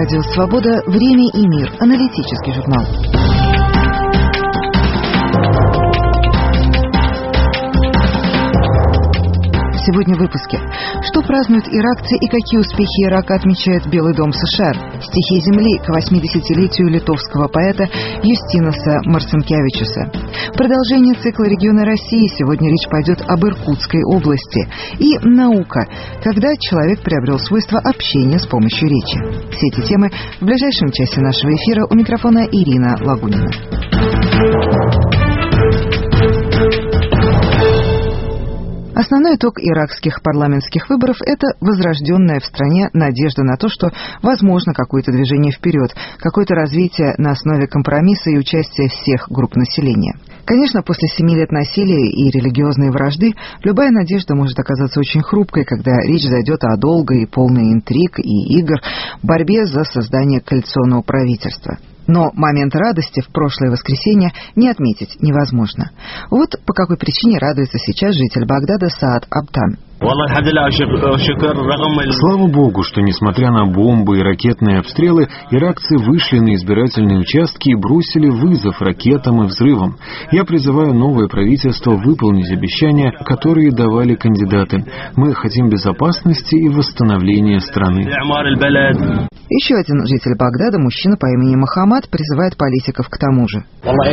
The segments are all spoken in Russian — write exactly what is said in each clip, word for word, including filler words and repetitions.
Радио «Свобода», «Время и мир», аналитический журнал. Сегодня в выпуске. Что празднуют иракцы и какие успехи Ирака отмечает Белый дом США? Стихи земли к восьмидесятилетию литовского поэта Юстинаса Марцинкевичуса. Продолжение цикла «Регионы России». Сегодня речь пойдет об Иркутской области. И наука. Когда человек приобрел свойство общения с помощью речи. Все эти темы в ближайшем часе нашего эфира. У микрофона Ирина Лагунина. Основной итог иракских парламентских выборов – это возрожденная в стране надежда на то, что возможно какое-то движение вперед, какое-то развитие на основе компромисса и участия всех групп населения. Конечно, после семи лет насилия и религиозной вражды любая надежда может оказаться очень хрупкой, когда речь зайдет о долгой и полной интриг и игр в борьбе за создание коалиционного правительства. Но момент радости в прошлое воскресенье не отметить невозможно. Вот по какой причине радуется сейчас житель Багдада Саад Абтан. Слава Богу, что, несмотря на бомбы и ракетные обстрелы, иракцы вышли на избирательные участки и бросили вызов ракетам и взрывам. Я призываю новое правительство выполнить обещания, которые давали кандидаты. Мы хотим безопасности и восстановления страны. Еще один житель Багдада, мужчина по имени Мухаммад, призывает политиков к тому же.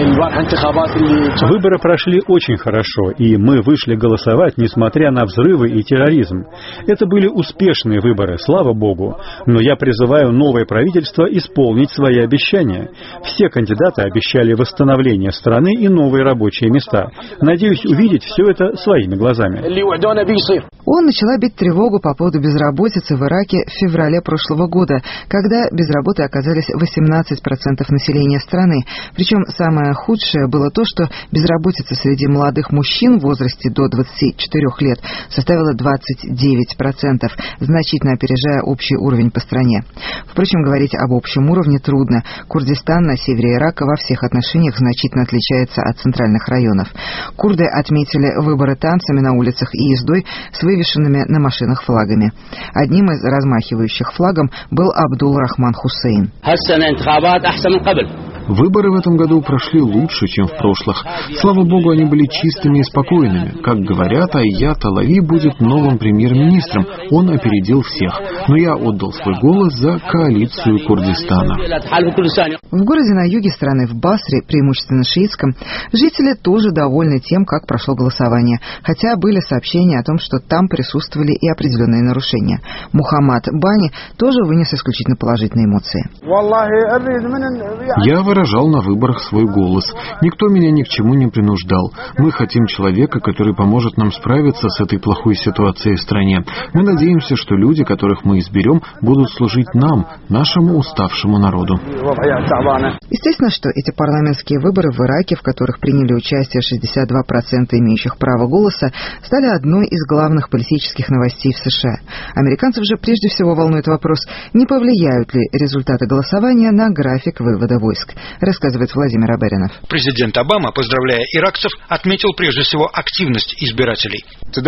Выборы прошли очень хорошо, и мы вышли голосовать, несмотря на взрывы и терроризм. Это были успешные выборы, слава Богу. Но я призываю новое правительство исполнить свои обещания. Все кандидаты обещали восстановление страны и новые рабочие места. Надеюсь увидеть все это своими глазами. Он начала бить тревогу по поводу безработицы в Ираке в феврале прошлого года, когда без работы оказались восемнадцать процентов населения страны. Причем самое худшее было то, что безработица среди молодых мужчин в возрасте до двадцати четырёх лет составила двадцать девять процентов, значительно опережая общий уровень по стране. Впрочем, говорить об общем уровне трудно. Курдистан на севере Ирака во всех отношениях значительно отличается от центральных районов. Курды отметили выборы танцами на улицах и ездой с вывешенными на машинах флагами. Одним из размахивающих флагом был Абдул-Рахман Хусейн. Выборы в этом году прошли лучше, чем в прошлых. Слава Богу, они были чистыми и спокойными. Как говорят, Айят Алави будет новым премьер-министром. Он опередил всех. Но я отдал свой голос за коалицию Курдистана. В городе на юге страны, в Басре, преимущественно шиитском, жители тоже довольны тем, как прошло голосование. Хотя были сообщения о том, что там присутствовали и определенные нарушения. Мухаммад Бани тоже вынес исключительно положительные эмоции. Я выражал на выборах свой голос. Никто меня ни к чему не принуждал. Мы хотим человека, который поможет нам справиться с этой плохой ситуацией в стране. Мы надеемся, что люди, которых мы изберем, будут служить нам, нашему уставшему народу. Естественно, что эти парламентские выборы в Ираке, в которых приняли участие шестьдесят два процента имеющих право голоса, стали одной из главных политических новостей в США. Американцев же прежде всего волнует вопрос, не повлияют ли результаты голосования на график вывода войск, рассказывает Владимир Аберинов. Президент Обама, поздравляя иракцев, отметил прежде всего активность избирателей.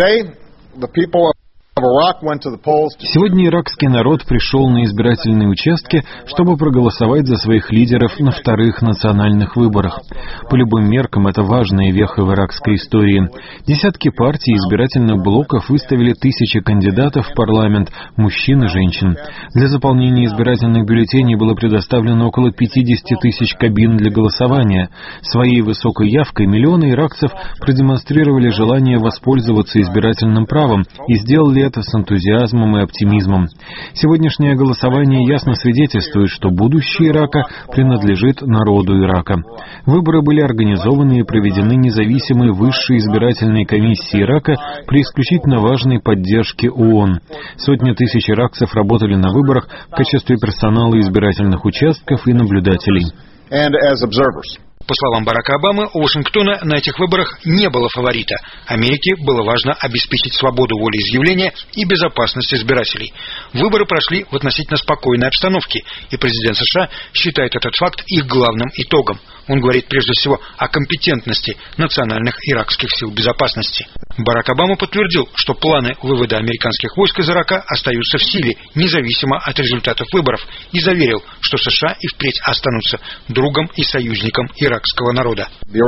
Сегодня иракский народ пришел на избирательные участки, чтобы проголосовать за своих лидеров на вторых национальных выборах. По любым меркам это важная веха в иракской истории. Десятки партий и избирательных блоков выставили тысячи кандидатов в парламент, мужчин и женщин. Для заполнения избирательных бюллетеней было предоставлено около пятьдесят тысяч кабин для голосования. Своей высокой явкой миллионы иракцев продемонстрировали желание воспользоваться избирательным правом и сделали это с энтузиазмом и оптимизмом. Сегодняшнее голосование ясно свидетельствует, что будущее Ирака принадлежит народу Ирака. Выборы были организованы и проведены независимой высшей избирательной комиссией Ирака при исключительно важной поддержке ООН. Сотни тысяч иракцев работали на выборах в качестве персонала избирательных участков и наблюдателей. По словам Барака Обамы, у Вашингтона на этих выборах не было фаворита. Америке было важно обеспечить свободу волеизъявления и безопасность избирателей. Выборы прошли в относительно спокойной обстановке, и президент США считает этот факт их главным итогом. Он говорит прежде всего о компетентности национальных иракских сил безопасности. Барак Обама подтвердил, что планы вывода американских войск из Ирака остаются в силе, независимо от результатов выборов, и заверил, что США и впредь останутся другом и союзником иракского народа.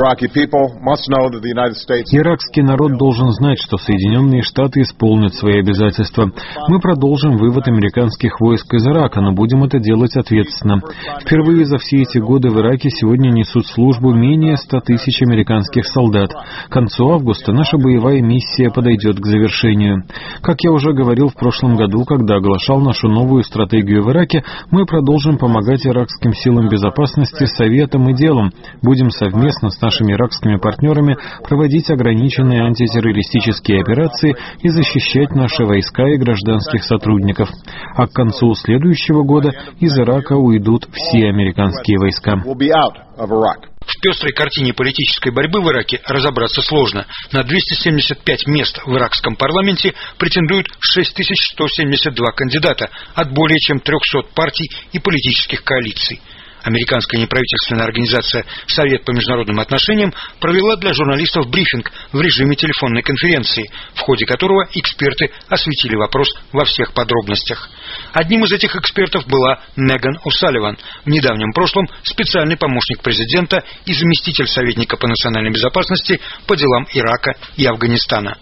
Иракский народ должен знать, что Соединенные Штаты исполнят свои обязательства. Мы продолжим вывод американских войск из Ирака, но будем это делать ответственно. Впервые за все эти годы в Ираке сегодня несут службу менее ста тысяч американских солдат. К концу августа наша боевая миссия подойдет к завершению. Как я уже говорил в прошлом году, когда оглашал нашу новую стратегию в Ираке, мы продолжим помогать иракским силам безопасности советом и делом. Будем совместно с нашими иракскими партнерами проводить ограниченные антитеррористические операции и защищать наши войска и гражданских сотрудников. А к концу следующего года из Ирака уйдут все американские войска. В пестрой картине политической борьбы в Ираке разобраться сложно. На двести семьдесят пять мест в иракском парламенте претендуют шесть тысяч сто семьдесят два кандидата от более чем трехсот партий и политических коалиций. Американская неправительственная организация «Совет по международным отношениям» провела для журналистов брифинг в режиме телефонной конференции, в ходе которого эксперты осветили вопрос во всех подробностях. Одним из этих экспертов была Меган О'Салливан, в недавнем прошлом специальный помощник президента и заместитель советника по национальной безопасности по делам Ирака и Афганистана.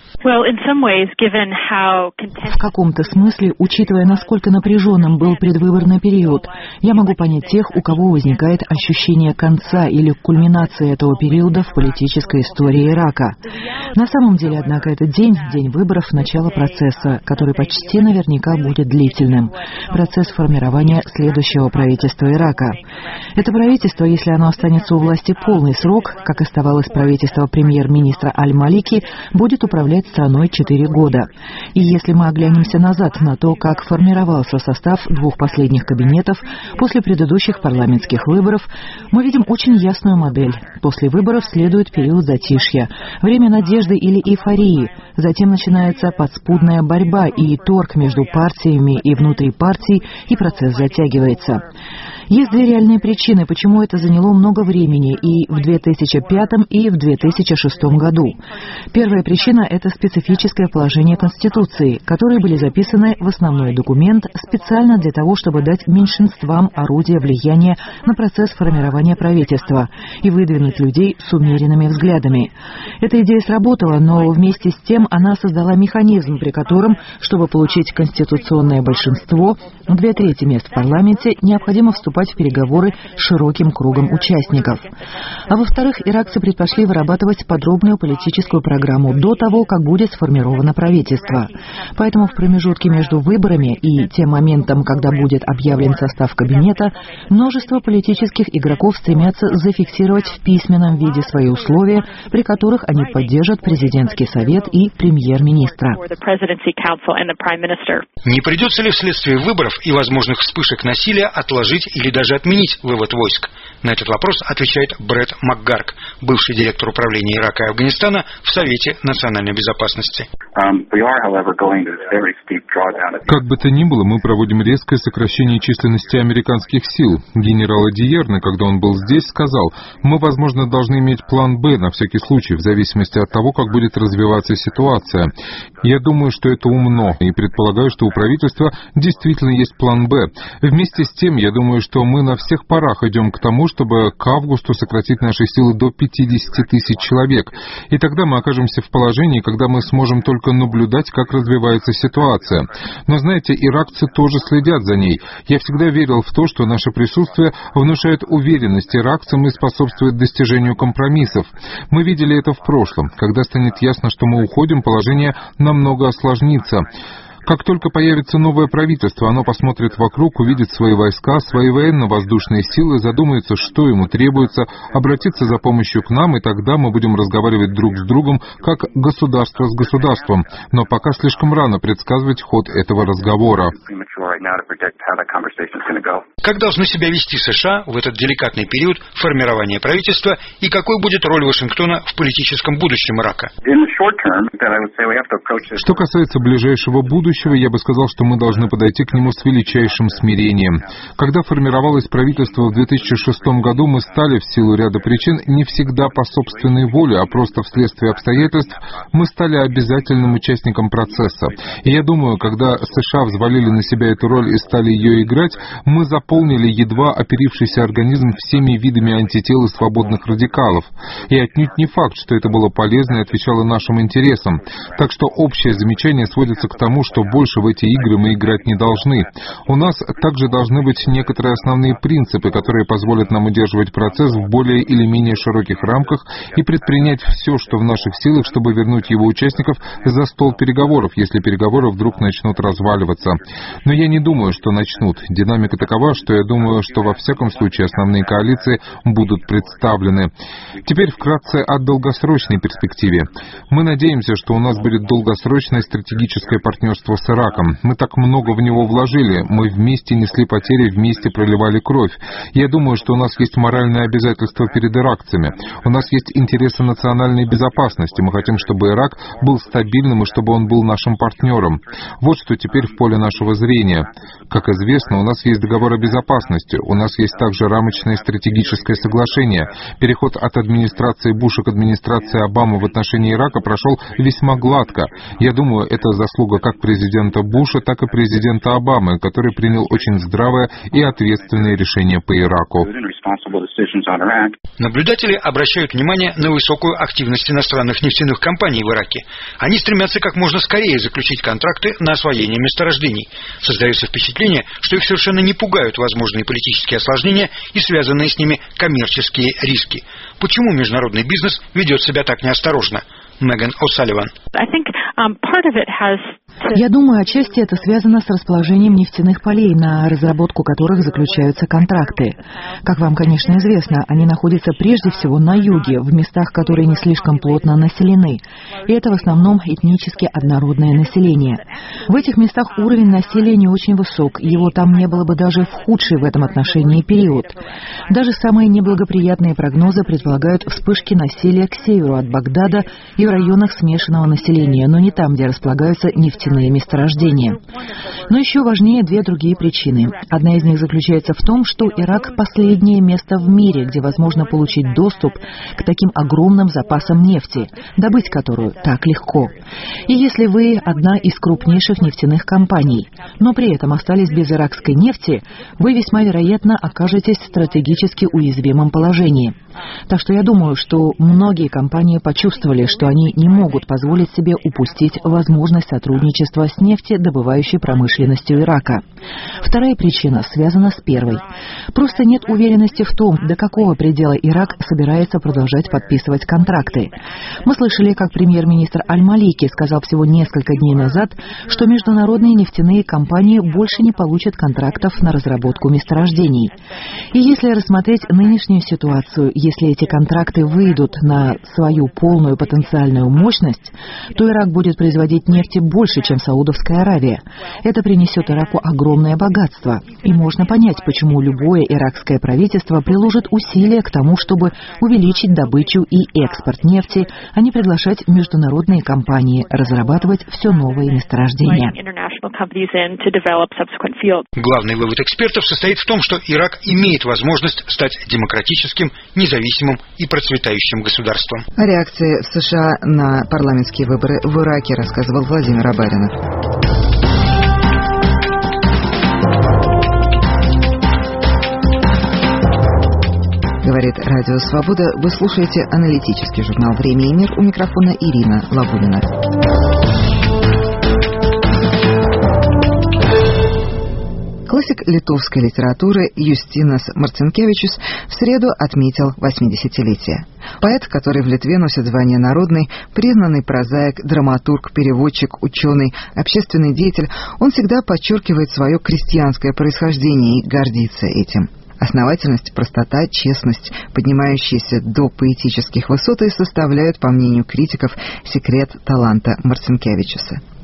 В каком-то смысле, учитывая, насколько напряженным был предвыборный период, я могу понять тех, у кого возникает ощущение конца или кульминации этого периода в политической истории Ирака. На самом деле, однако, этот день, день выборов, начало процесса, который почти наверняка будет длительным. Процесс формирования следующего правительства Ирака. Это правительство, если оно останется у власти полный срок, как оставалось правительство премьер-министра Аль-Малики, будет управлять страной четыре года. И если мы оглянемся назад на то, как формировался состав двух последних кабинетов после предыдущих парламентских выборов, мы видим очень ясную модель. После выборов следует период затишья, время надежды или эйфории. Затем начинается подспудная борьба и торг между партиями и внутри партий, и процесс затягивается. Есть две реальные причины, почему это заняло много времени и в две тысячи пятом, и в две тысячи шестом году. Первая причина – это специфическое положение Конституции, которые были записаны в основной документ специально для того, чтобы дать меньшинствам орудие влияния на процесс формирования правительства и выдвинуть людей с умеренными взглядами. Эта идея сработала, но вместе с тем она создала механизм, при котором, чтобы получить конституционное большинство, две трети мест в парламенте, необходимо вступать в переговоры с широким кругом участников. А во-вторых, иракцы предпочли вырабатывать подробную политическую программу до того, как будет сформировано правительство. Поэтому в промежутке между выборами и тем моментом, когда будет объявлен состав кабинета, множество политических игроков стремятся зафиксировать в письменном виде свои условия, при которых они поддержат президентский совет и премьер-министра. Не придется ли вследствие выборов и возможных вспышек насилия отложить или даже отменить вывод войск? На этот вопрос отвечает Брэд МакГарк, бывший директор управления Ирака и Афганистана в Совете национальной безопасности. Как бы то ни было, мы проводим резкое сокращение численности американских сил. Генерал Одиерно, когда он был здесь, сказал: мы, возможно, должны иметь план «Б» на всякий случай, в зависимости от того, как будет развиваться ситуация. Я думаю, что это умно, и предполагаю, что у правительства действительно есть план «Б». Вместе с тем, я думаю, что мы на всех парах идем к тому, чтобы к августу сократить наши силы до пятидесяти тысяч человек. И тогда мы окажемся в положении, когда мы сможем только наблюдать, как развивается ситуация. Но, знаете, иракцы тоже следят за ней. Я всегда верил в то, что наше присутствие внушает уверенность иракцам и способствует достижению компромиссов. Мы видели это в прошлом. Когда станет ясно, что мы уходим, положение намного осложнится. Как только появится новое правительство, оно посмотрит вокруг, увидит свои войска, свои военно-воздушные силы, задумается, что ему требуется, обратится за помощью к нам, и тогда мы будем разговаривать друг с другом, как государство с государством. Но пока слишком рано предсказывать ход этого разговора. Как должны себя вести США в этот деликатный период формирования правительства, и какой будет роль Вашингтона в политическом будущем Ирака? Что касается ближайшего будущего, будущего, я бы сказал, что мы должны подойти к нему с величайшим смирением. Когда формировалось правительство в две тысячи шестом году, мы стали, в силу ряда причин, не всегда по собственной воле, а просто вследствие обстоятельств, мы стали обязательным участником процесса. И я думаю, когда США взвалили на себя эту роль и стали ее играть, мы заполнили едва оперившийся организм всеми видами антител и свободных радикалов. И отнюдь не факт, что это было полезно и отвечало нашим интересам. Так что общее замечание сводится к тому, что больше в эти игры мы играть не должны. У нас также должны быть некоторые основные принципы, которые позволят нам удерживать процесс в более или менее широких рамках и предпринять все, что в наших силах, чтобы вернуть его участников за стол переговоров, если переговоры вдруг начнут разваливаться. Но я не думаю, что начнут. Динамика такова, что я думаю, что во всяком случае основные коалиции будут представлены. Теперь вкратце о долгосрочной перспективе. Мы надеемся, что у нас будет долгосрочное стратегическое партнерство с Ираком. Мы так много в него вложили, мы вместе несли потери, вместе проливали кровь. Я думаю, что у нас есть моральное обязательство перед иракцами. У нас есть интересы национальной безопасности. Мы хотим, чтобы Ирак был стабильным и чтобы он был нашим партнером. Вот что теперь в поле нашего зрения. Как известно, у нас есть договор о безопасности, у нас есть также рамочное стратегическое соглашение. Переход от администрации Буша к администрации Обамы в отношении Ирака прошел весьма гладко. Я думаю, это заслуга как президента Буша, так и президента Обамы, который принял очень здравое и ответственное решение по Ираку. Наблюдатели обращают внимание на высокую активность иностранных нефтяных компаний в Ираке. Они стремятся как можно скорее заключить контракты на освоение месторождений. Создается впечатление, что их совершенно не пугают возможные политические осложнения и связанные с ними коммерческие риски. Почему международный бизнес ведет себя так неосторожно? Меган О'Салливан. Я думаю, отчасти это связано с расположением нефтяных полей, на разработку которых заключаются контракты. Как вам, конечно, известно, они находятся прежде всего на юге, в местах, которые не слишком плотно населены. И это в основном этнически однородное население. В этих местах уровень населения очень высок, его там не было бы даже в худший в этом отношении период. Даже самые неблагоприятные прогнозы предполагают вспышки насилия к северу от Багдада и в районах смешанного населения, но не там, где располагаются нефтяные месторождения. Но еще важнее две другие причины. Одна из них заключается в том, что Ирак – последнее место в мире, где возможно получить доступ к таким огромным запасам нефти, добыть которую так легко. И если вы одна из крупнейших нефтяных компаний, но при этом остались без иракской нефти, вы весьма вероятно окажетесь в стратегически уязвимом положении. Так что я думаю, что многие компании почувствовали, что они не могут позволить себе упустить возможность сотрудничества с нефтедобывающей промышленностью Ирака. Вторая причина связана с первой. Просто нет уверенности в том, до какого предела Ирак собирается продолжать подписывать контракты. Мы слышали, как премьер-министр Аль-Малики сказал всего несколько дней назад, что международные нефтяные компании больше не получат контрактов на разработку месторождений. И если рассмотреть нынешнюю ситуацию, если эти контракты выйдут на свою полную потенциальную мощность, то Ирак будет производить нефти больше, чем Саудовская Аравия. Это принесет Ираку огромное богатство. И можно понять, почему любое иракское правительство приложит усилия к тому, чтобы увеличить добычу и экспорт нефти, а не приглашать международные компании разрабатывать все новые месторождения. Главный вывод экспертов состоит в том, что Ирак имеет возможность стать демократическим, независимым и процветающим государством. О реакции в США на парламентские выборы в Ираке рассказывал Владимир Абаринов. Говорит Радио Свобода. Вы слушаете аналитический журнал «Время и мир». У микрофона Ирина Лабунина. Классик литовской литературы Юстинас Марцинкевичус в среду отметил восьмидесятилетие. Поэт, который в Литве носит звание народный, признанный прозаик, драматург, переводчик, ученый, общественный деятель, он всегда подчеркивает свое крестьянское происхождение и гордится этим. Основательность, простота, честность, поднимающиеся до поэтических высот, и составляют, по мнению критиков, секрет таланта Марцинкевичуса.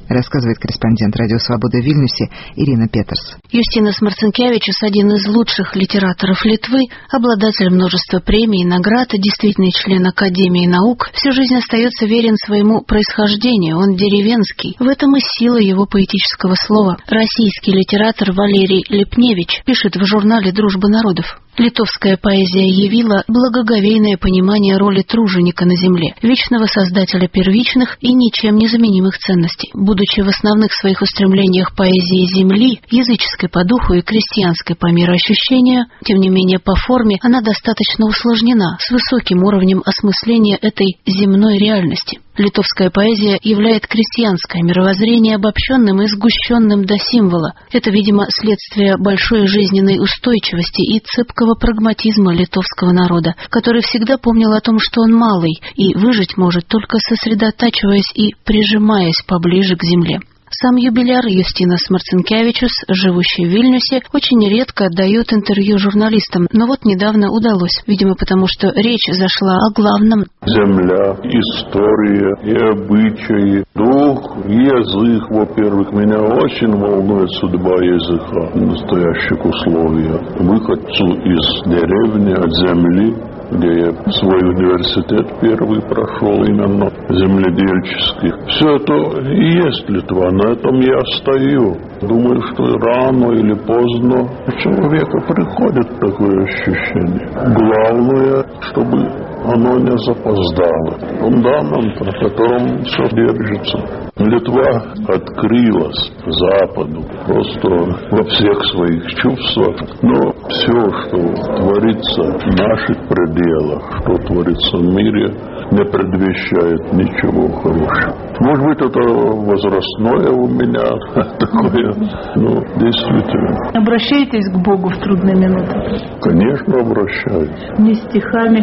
рассказывает корреспондент «Радио Свобода» в Вильнюсе Ирина Петерс. Юстинас Марцинкевичус – один из лучших литераторов Литвы, обладатель множества премий и наград, действительный член Академии наук, всю жизнь остается верен своему происхождению, он деревенский. В этом и сила его поэтического слова. Российский литератор Валерий Липневич пишет в журнале «Дружба народов». Литовская поэзия явила благоговейное понимание роли труженика на земле, вечного создателя первичных и ничем незаменимых ценностей. Будучи в основных своих устремлениях поэзии земли, языческой по духу и крестьянской по мироощущению, тем не менее по форме она достаточно усложнена, с высоким уровнем осмысления этой земной реальности. Литовская поэзия являет крестьянское мировоззрение обобщенным и сгущенным до символа. Это, видимо, следствие большой жизненной устойчивости и цепкого прагматизма литовского народа, который всегда помнил о том, что он малый и выжить может, только сосредотачиваясь и прижимаясь поближе к земле. Сам юбиляр Юстинас Марцинкевичус, живущий в Вильнюсе, очень редко отдает интервью журналистам, но вот недавно удалось, видимо, потому что речь зашла о главном. Земля, история и обычаи, дух и язык, во-первых, меня очень волнует судьба языка в настоящих условиях. Выходцу из деревни, от земли, где я свой университет первый прошел, именно земледельческий. Все это и есть Литва, на этом я стою. Думаю, что рано или поздно у человека приходит такое ощущение. Главное, чтобы оно не запоздало. Фундамент, на котором все держится. Литва открылась Западу просто во всех своих чувствах. Но все, что творится в наших пределах, что творится в мире, не предвещает ничего хорошего. Может быть, это возрастное у меня такое, но действительно. Обращаетесь к Богу в трудные минуты? Конечно, обращаюсь. Не стихами?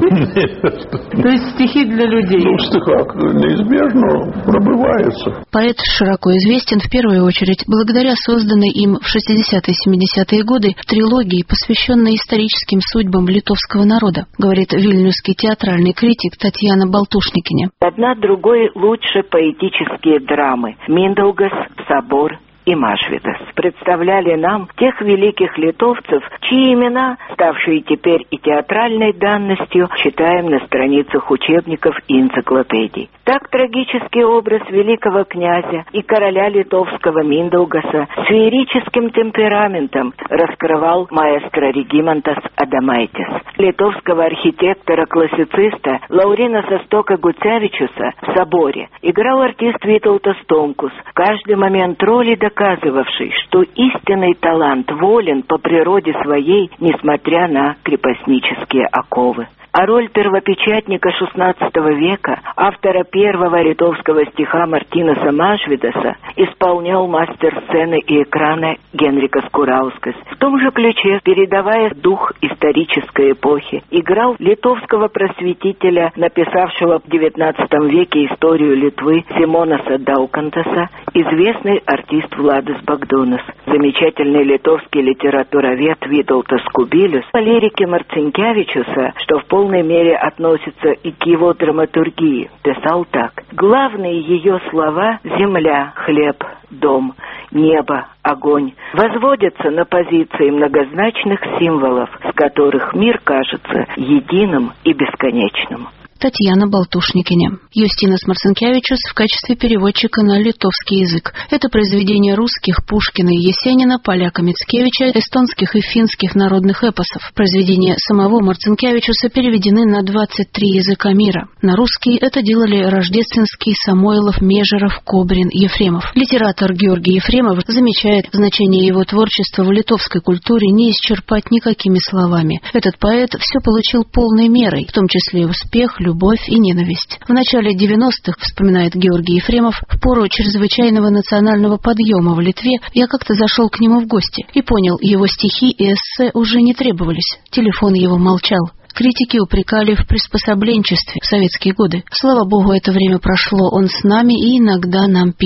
Нет. То есть стихи для людей? Ну, в стихах неизбежно пробывается. Поэт широко известен в первую очередь благодаря созданной им в шестидесятые и семидесятые годы трилогии, посвященной историческим судьбам литовского народа, говорит вильнюсский театральный критик Татьяна Балтушникине. Одна другой лучше поэтические драмы «Миндаугас», «Собор» и Машвидас представляли нам тех великих литовцев, чьи имена, ставшие теперь и театральной данностью, читаем на страницах учебников и энциклопедий. Так трагический образ великого князя и короля литовского Миндаугаса с феерическим темпераментом раскрывал маэстро Регимантас Адамайтис. Литовского архитектора-классициста Лауринаса Стока Гуцевичуса в «Соборе» играл артист Витолтас Тонкус, каждый момент роли доказывавший, что истинный талант волен по природе своей, несмотря на крепостнические оковы. А роль первопечатника шестнадцатого века, автора первого литовского стиха Мартинаса Машвидаса, исполнял мастер сцены и экрана Генрикас Кураускас. В том же ключе, передавая дух исторической эпохи, играл литовского просветителя, написавшего в девятнадцатом веке историю Литвы Симонаса Даукантаса, известный артист Владас Богдонас, замечательный литовский литературовед Витолтас Кубилюс, по лирике Марцинкевичуса, что в полном в полной мере относится и к его драматургии, писал так. Главные ее слова «земля», «хлеб», «дом», «небо», «огонь» возводятся на позиции многозначных символов, с которых мир кажется единым и бесконечным. Татьяна Балтушникине. Юстинас Марцинкевичус в качестве переводчика на литовский язык. Это произведение русских Пушкина и Есенина, поляка Мицкевича, эстонских и финских народных эпосов. Произведения самого Марцинкевичуса переведены на двадцать три языка мира. На русский это делали Рождественский, Самойлов, Межеров, Кобрин, Ефремов. Литератор Георгий Ефремов замечает значение его творчества в литовской культуре не исчерпать никакими словами. Этот поэт все получил полной мерой, в том числе и успех, любовь и ненависть. В начале девяностых, вспоминает Георгий Ефремов, в пору чрезвычайного национального подъема в Литве я как-то зашел к нему в гости и понял, его стихи и эссе уже не требовались. Телефон его молчал. Критики упрекали в приспособленчестве в советские годы. Слава богу, это время прошло, он с нами и иногда нам пишет.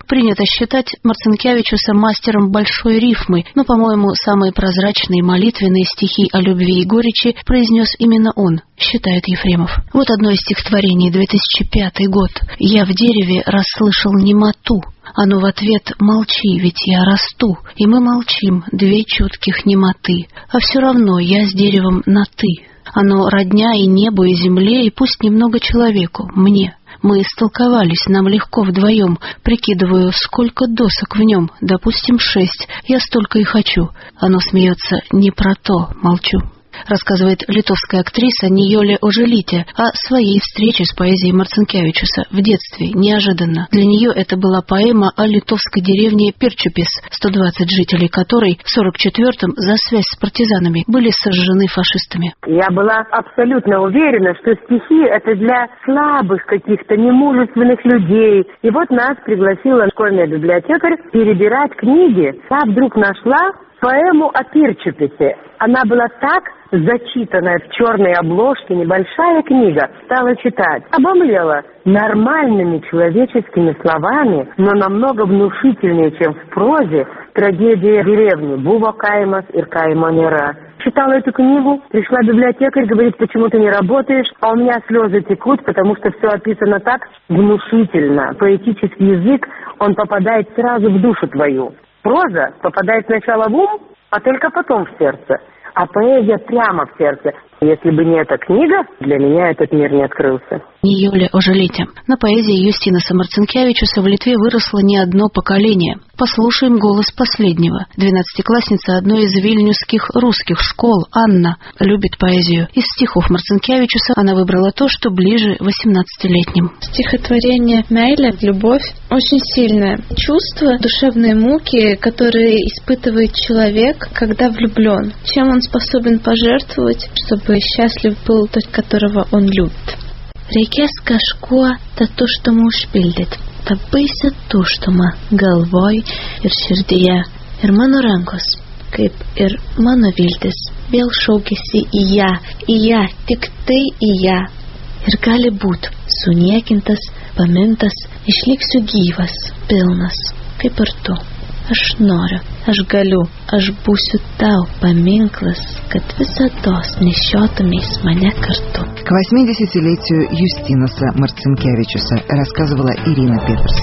Принято считать Марцинкевичуса мастером большой рифмы, но, по-моему, самые прозрачные молитвенные стихи о любви и горечи произнес именно он, считает Ефремов. Вот одно из стихотворений, две тысячи пятый год. «Я в дереве расслышал немоту». Оно в ответ: «Молчи, ведь я расту». И мы молчим, две чутких немоты. А все равно я с деревом на «ты». Оно родня и небу, и земле, и пусть немного человеку, мне. Мы истолковались, нам легко вдвоем. Прикидываю, сколько досок в нем. Допустим, шесть. Я столько и хочу. Оно смеется: «Не про то, молчу». Рассказывает литовская актриса Ниоле Ожелите о своей встрече с поэзией Марцинкевичуса в детстве, неожиданно. Для нее это была поэма о литовской деревне Перчупис, сто двадцать жителей которой в сорок четвёртом за связь с партизанами были сожжены фашистами. Я была абсолютно уверена, что стихи — это для слабых каких-то немужественных людей. И вот нас пригласила школьная библиотекарь перебирать книги. Я вдруг нашла поэму о Перчуписе. Она была так зачитанная в черной обложке, небольшая книга. Стала читать. Обомлела. Нормальными человеческими словами, но намного внушительнее, чем в прозе, трагедия деревни Бува Каймас и Каймонера. Читала эту книгу, пришла библиотекарь, говорит: «Почему ты не работаешь?» А у меня слезы текут, потому что все описано так внушительно. Поэтический язык, он попадает сразу в душу твою. Проза попадает сначала в ум, а только потом в сердце. А поэзия прямо в сердце. Если бы не эта книга, для меня этот мир не открылся. Ниоле Ожелите. На поэзии Юстинаса Марцинкевичуса в Литве выросло не одно поколение. Послушаем голос последнего. Двенадцатиклассница одной из вильнюсских русских школ, Анна, любит поэзию. Из стихов Марцинкевичуса она выбрала то, что ближе восемнадцатилетним. Стихотворение «Мейля», любовь, очень сильное чувство, душевные муки, которые испытывает человек, когда влюблен. Чем он способен пожертвовать, чтобы счастлив был тот, которого он любит. Reikės kažkuo tą tuštumą užpildyti, tą baisę tuštumą galvoj ir širdyje. Ir mano rankos, kaip ir mano viltis, vėl šaukėsi į ją, į ją, tik tai į ją. Ir gali būt suniekintas, pamintas, išliksiu gyvas, pilnas, kaip ir tu. Aš noriu, aš galiu, aš būsiu tau paminklas, kad visados nešiotumės mane kartu. К восьмидесятилетию Юстинаса Марцинкевичуса рассказывала Ирина Петерс.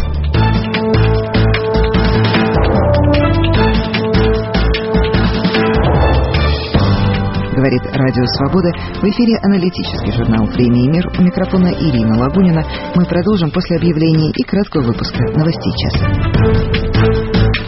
Говорит Радио Свобода. В эфире аналитический журнал «Время и мир». У микрофона Ирина Лагунина. Мы продолжим после объявлений и краткого выпуска новостей часа.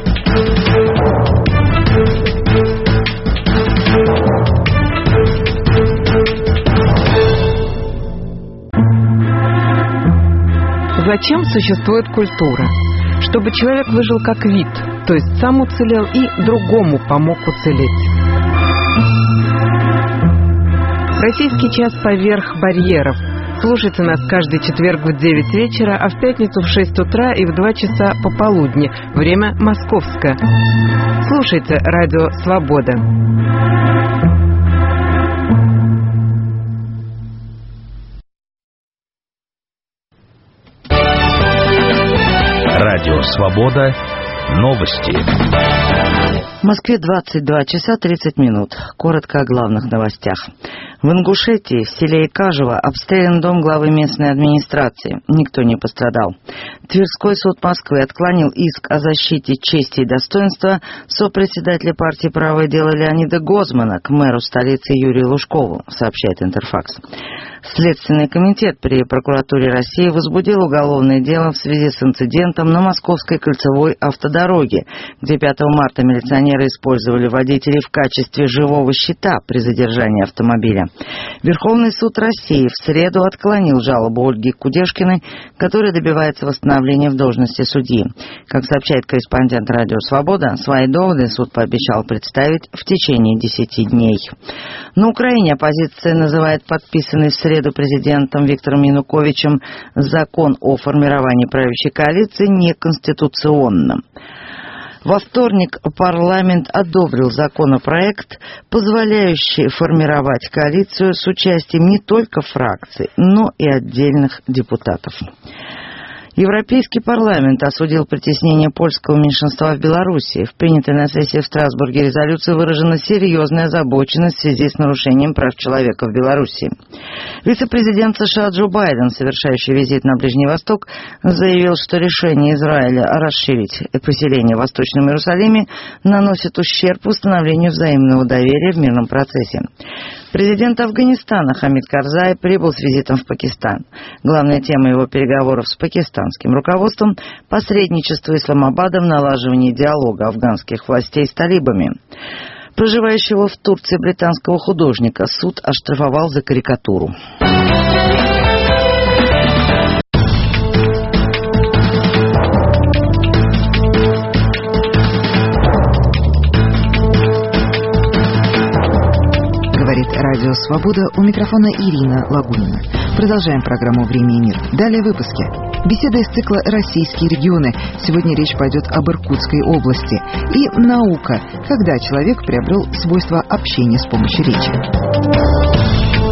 Зачем существует культура? Чтобы человек выжил как вид, то есть сам уцелел и другому помог уцелеть. Российский час поверх барьеров. Слушайте нас каждый четверг в девять вечера, а в пятницу в шесть утра и в два часа пополудни. Время московское. Слушайте Радио Свобода. Радио Свобода. Новости. В Москве двадцать два часа тридцать минут. Коротко о главных новостях. В Ингушетии, в селе Икажево, обстрелян дом главы местной администрации. Никто не пострадал. Тверской суд Москвы отклонил иск о защите чести и достоинства сопредседателя партии «Правое дело» Леонида Гозмана к мэру столицы Юрию Лужкову, сообщает Интерфакс. Следственный комитет при прокуратуре России возбудил уголовное дело в связи с инцидентом на Московской кольцевой автодороге, где пятого марта милиционеры использовали водителей в качестве живого щита при задержании автомобиля. Верховный суд России в среду отклонил жалобу Ольги Кудешкиной, которая добивается восстановления в должности судьи. Как сообщает корреспондент Радио Свобода, свои доводы суд пообещал представить в течение десяти дней. На Украине оппозиция называет подписанный в среду президентом Виктором Януковичем закон о формировании правящей коалиции неконституционным. Во вторник парламент одобрил законопроект, позволяющий формировать коалицию с участием не только фракций, но и отдельных депутатов. Европейский парламент осудил притеснение польского меньшинства в Беларуси. В принятой на сессии в Страсбурге резолюции выражена серьезная озабоченность в связи с нарушением прав человека в Беларуси. Вице-президент США Джо Байден, совершающий визит на Ближний Восток, заявил, что решение Израиля расширить поселение в Восточном Иерусалиме наносит ущерб установлению взаимного доверия в мирном процессе. Президент Афганистана Хамид Карзай прибыл с визитом в Пакистан. Главная тема его переговоров с пакистанским руководством – посредничество Исламабада в налаживании диалога афганских властей с талибами. Проживающего в Турции британского художника суд оштрафовал за карикатуру. Радио «Свобода», у микрофона Ирина Лагунина. Продолжаем программу «Время и мир». Далее выпуски. Беседа из цикла «Российские регионы». Сегодня речь пойдет об Иркутской области. И наука. Когда человек приобрел свойство общения с помощью речи.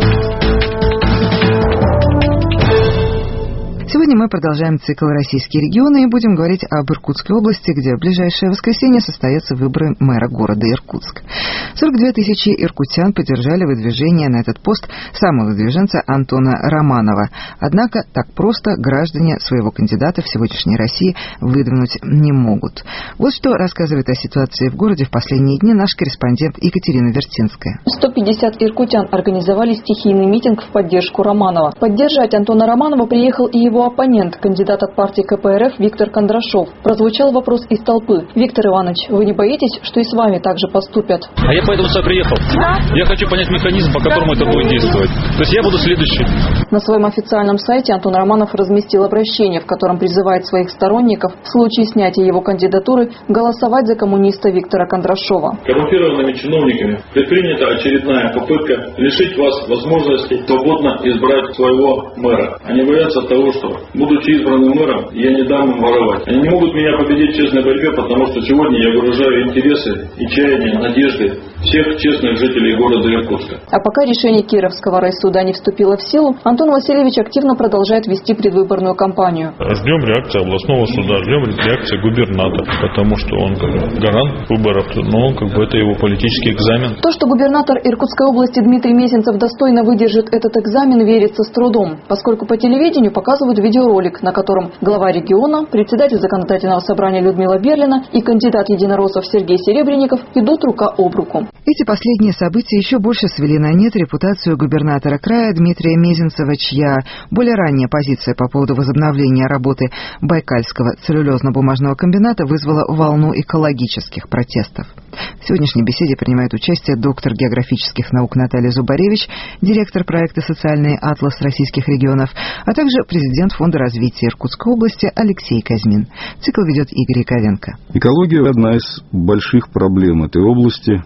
Сегодня мы продолжаем цикл «Российские регионы» и будем говорить об Иркутской области, где в ближайшее воскресенье состоятся выборы мэра города Иркутск. сорок две тысячи иркутян поддержали выдвижение на этот пост самого выдвиженца Антона Романова. Однако так просто граждане своего кандидата в сегодняшней России выдвинуть не могут. Вот что рассказывает о ситуации в городе в последние дни наш корреспондент Екатерина Вертинская. сто пятьдесят иркутян организовали стихийный митинг в поддержку Романова. Поддержать Антона Романова приехал и его оппонент, кандидат от партии ка пэ эр эф Виктор Кондрашов. Прозвучал вопрос из толпы. Виктор Иванович, вы не боитесь, что и с вами так же поступят? А я поэтому сюда приехал. Я хочу понять механизм, по которому это будет действовать. То есть я буду следующий. На своем официальном сайте Антон Романов разместил обращение, в котором призывает своих сторонников в случае снятия его кандидатуры голосовать за коммуниста Виктора Кондрашова. Коррумпированными чиновниками предпринята очередная попытка лишить вас возможности свободно избрать своего мэра. Они боятся того, что, будучи избранным мэром, я не дам им воровать. Они не могут меня победить в честной борьбе, потому что сегодня я выражаю интересы и чаяния, надежды всех честных жителей города Иркутска. А пока решение Кировского райсуда не вступило в силу, Антон Васильевич активно продолжает вести предвыборную кампанию. Ждем реакции областного суда, ждем реакции губернатора, потому что он как бы гарант выборов, но как бы это его политический экзамен. То, что губернатор Иркутской области Дмитрий Мезенцев достойно выдержит этот экзамен, верится с трудом, поскольку по телевидению показывают видеоролик, на котором глава региона, председатель законодательного собрания Людмила Берлина и кандидат единороссов Сергей Серебренников идут рука об руку. Эти последние события еще больше свели на нет репутацию губернатора края Дмитрия Мезенцева, чья более ранняя позиция по поводу возобновления работы Байкальского целлюлезно-бумажного комбината вызвала волну экологических протестов. В сегодняшней беседе принимает участие доктор географических наук Наталья Зубаревич, директор проекта «Социальный атлас российских регионов», а также президент Фонда развития Иркутской области Алексей Казьмин. Цикл ведет Игорь Яковенко. Экология – одна из больших проблем этой области.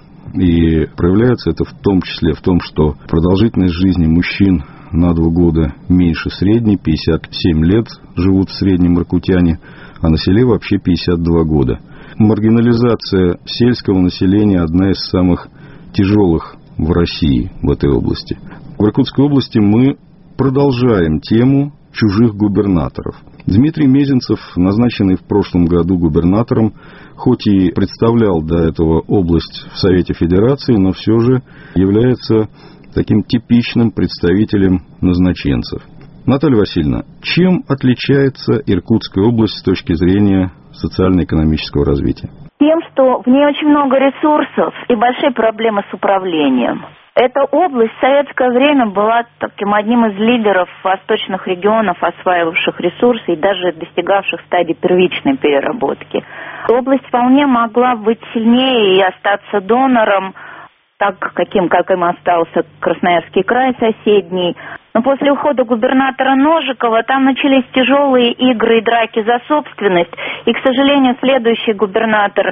И проявляется это в том числе в том, что продолжительность жизни мужчин на два года меньше средней, пятьдесят семь лет живут в среднем иркутяне, а на селе вообще пятьдесят два года. Маргинализация сельского населения – одна из самых тяжелых в России в этой области. В Иркутской области мы продолжаем тему чужих губернаторов. Дмитрий Мезенцев, назначенный в прошлом году губернатором, хоть и представлял до этого область в Совете Федерации, но все же является таким типичным представителем назначенцев. Наталья Васильевна, чем отличается Иркутская область с точки зрения социально-экономического развития? Тем, что в ней очень много ресурсов и большие проблемы с управлением. Эта область в советское время была таким одним из лидеров восточных регионов, осваивавших ресурсы и даже достигавших стадии первичной переработки. Область вполне могла быть сильнее и остаться донором, так каким, как им остался Красноярский край соседний. Но после ухода губернатора Ножикова там начались тяжелые игры и драки за собственность. И, к сожалению, следующий губернатор